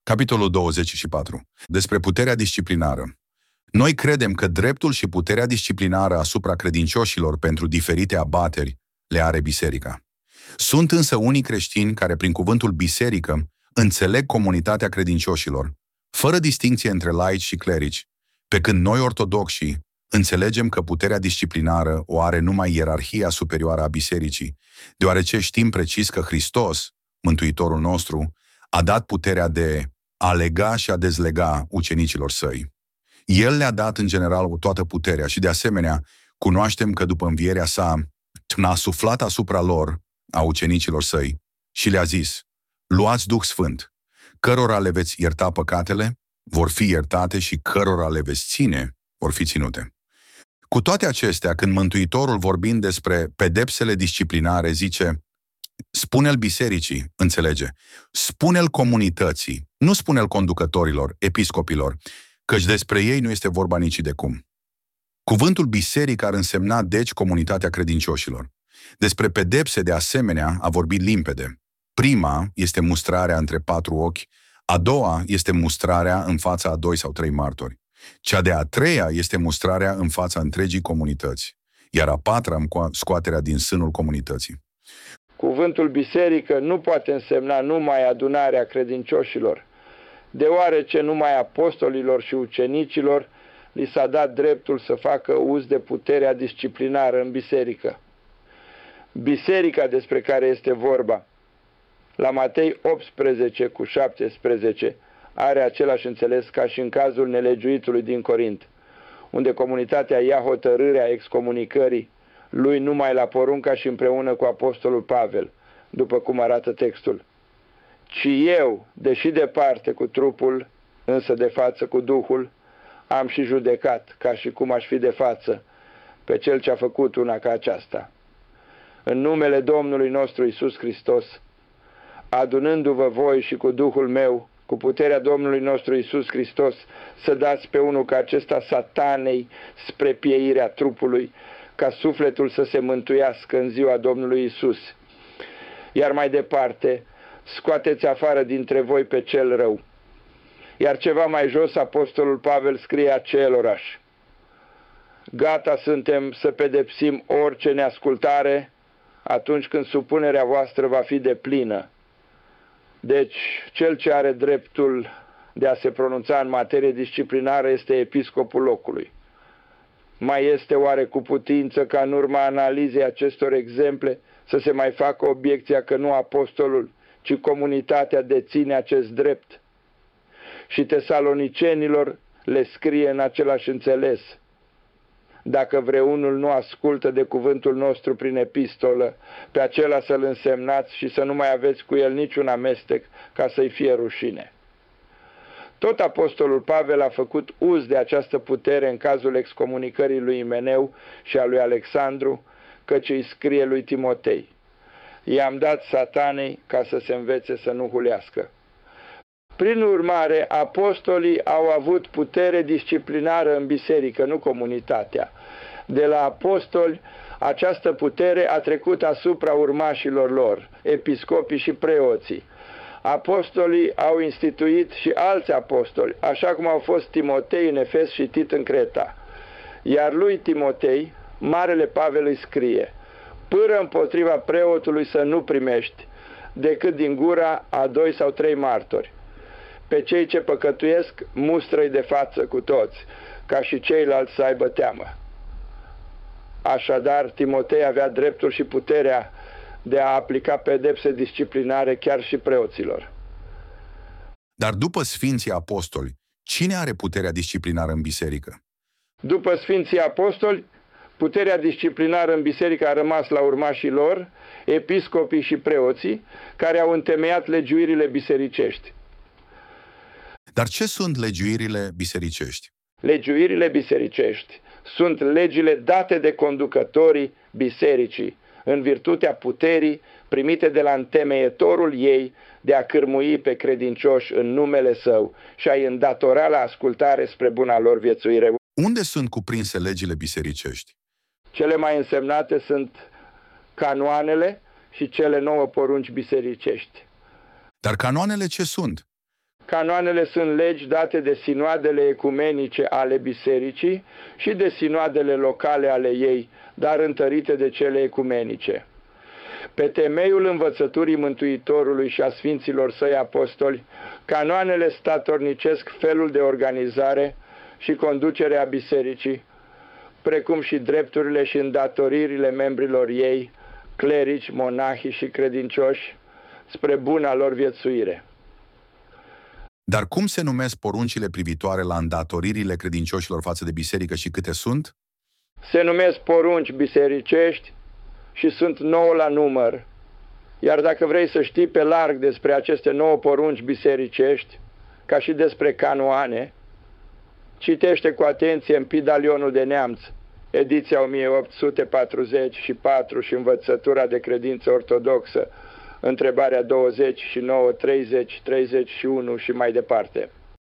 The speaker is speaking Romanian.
Capitolul 24. Despre puterea disciplinară. Noi credem că dreptul și puterea disciplinară asupra credincioșilor pentru diferite abateri le are biserica. Sunt însă unii creștini care, prin cuvântul biserică, înțeleg comunitatea credincioșilor, fără distinție între laici și clerici, pe când noi ortodoxii înțelegem că puterea disciplinară o are numai ierarhia superioară a bisericii, deoarece știm precis că Hristos, Mântuitorul nostru, a dat puterea de a lega și a dezlega ucenicilor săi. El le-a dat în general toată puterea și, de asemenea, cunoaștem că după învierea sa a suflat asupra lor, a ucenicilor săi, și le-a zis: luați Duh Sfânt, cărora le veți ierta păcatele, vor fi iertate, și cărora le veți ține, vor fi ținute. Cu toate acestea, când Mântuitorul, vorbind despre pedepsele disciplinare, zice: spune-l bisericii, înțelege, spune-l comunității, nu spune-l conducătorilor, episcopilor, căci despre ei nu este vorba nici de cum. Cuvântul biserică ar însemna, deci, comunitatea credincioșilor. Despre pedepse, de asemenea, a vorbit limpede. Prima este mustrarea între 4 ochi, a doua este mustrarea în fața a 2 sau 3 martori. Cea de-a treia este mustrarea în fața întregii comunități, iar a patra scoaterea din sânul comunității. Cuvântul biserică nu poate însemna numai adunarea credincioșilor, deoarece numai apostolilor și ucenicilor li s-a dat dreptul să facă uz de puterea disciplinară în biserică. Biserica despre care este vorba, la Matei 18:17, are același înțeles ca și în cazul nelegiuitului din Corint, unde comunitatea ia hotărârea excomunicării lui numai la porunca și împreună cu apostolul Pavel, după cum arată textul. Ci eu, deși departe cu trupul, însă de față cu Duhul, am și judecat, ca și cum aș fi de față, pe cel ce a făcut una ca aceasta. În numele Domnului nostru Iisus Hristos, adunându-vă voi și cu Duhul meu, cu puterea Domnului nostru Iisus Hristos, să dați pe unul ca acesta satanei spre pieirea trupului, ca sufletul să se mântuiască în ziua Domnului Iisus. Iar mai departe, scoateți afară dintre voi pe cel rău. Iar ceva mai jos, apostolul Pavel scrie acelorași: gata suntem să pedepsim orice neascultare atunci când supunerea voastră va fi deplină. Deci, cel ce are dreptul de a se pronunța în materie disciplinară este episcopul locului. Mai este oare cu putință ca în urma analizei acestor exemple să se mai facă obiecția că nu apostolul, ci comunitatea deține acest drept? Și tesalonicenilor le scrie în același înțeles: dacă vreunul nu ascultă de cuvântul nostru prin epistolă, pe acela să-l însemnați și să nu mai aveți cu el niciun amestec, ca să-i fie rușine. Tot apostolul Pavel a făcut uz de această putere în cazul excomunicării lui Imeneu și a lui Alexandru, căci îi scrie lui Timotei: i-am dat satanei ca să se învețe să nu hulească. Prin urmare, apostolii au avut putere disciplinară în biserică, nu comunitatea. De la apostoli, această putere a trecut asupra urmașilor lor, episcopii și preoții. Apostolii au instituit și alți apostoli, așa cum au fost Timotei în Efes și Tit în Creta. Iar lui Timotei, Marele Pavel îi scrie: pâră împotriva preotului să nu primești, decât din gura a 2 sau 3 martori. Pe cei ce păcătuiesc, mustră-i de față cu toți, ca și ceilalți să aibă teamă. Așadar, Timotei avea dreptul și puterea de a aplica pedepse disciplinare chiar și preoților. Dar după Sfinții Apostoli, cine are puterea disciplinară în biserică? După Sfinții Apostoli, puterea disciplinară în biserică a rămas la urmașii lor, episcopii și preoții, care au întemeiat legiuirile bisericești. Dar ce sunt legiuirile bisericești? Legiuirile bisericești sunt legile date de conducătorii bisericii, în virtutea puterii primite de la întemeietorul ei de a cârmui pe credincioși în numele său și a-i îndatora la ascultare spre buna lor viețuire. Unde sunt cuprinse legile bisericești? Cele mai însemnate sunt canoanele și cele 9 porunci bisericești. Dar canoanele ce sunt? Canoanele sunt legi date de sinoadele ecumenice ale bisericii și de sinoadele locale ale ei, dar întărite de cele ecumenice. Pe temeiul învățăturii Mântuitorului și a Sfinților Săi Apostoli, canoanele statornicesc felul de organizare și conducere a bisericii, precum și drepturile și îndatoririle membrilor ei, clerici, monahi și credincioși, spre buna lor viețuire. Dar cum se numesc poruncile privitoare la îndatoririle credincioșilor față de biserică și câte sunt? Se numesc porunci bisericești și sunt 9 la număr. Iar dacă vrei să știi pe larg despre aceste 9 porunci bisericești, ca și despre canoane, citește cu atenție în Pidalionul de Neamț, ediția 1844 și Învățătura de credință ortodoxă, întrebarea 29, 30, 31 și mai departe.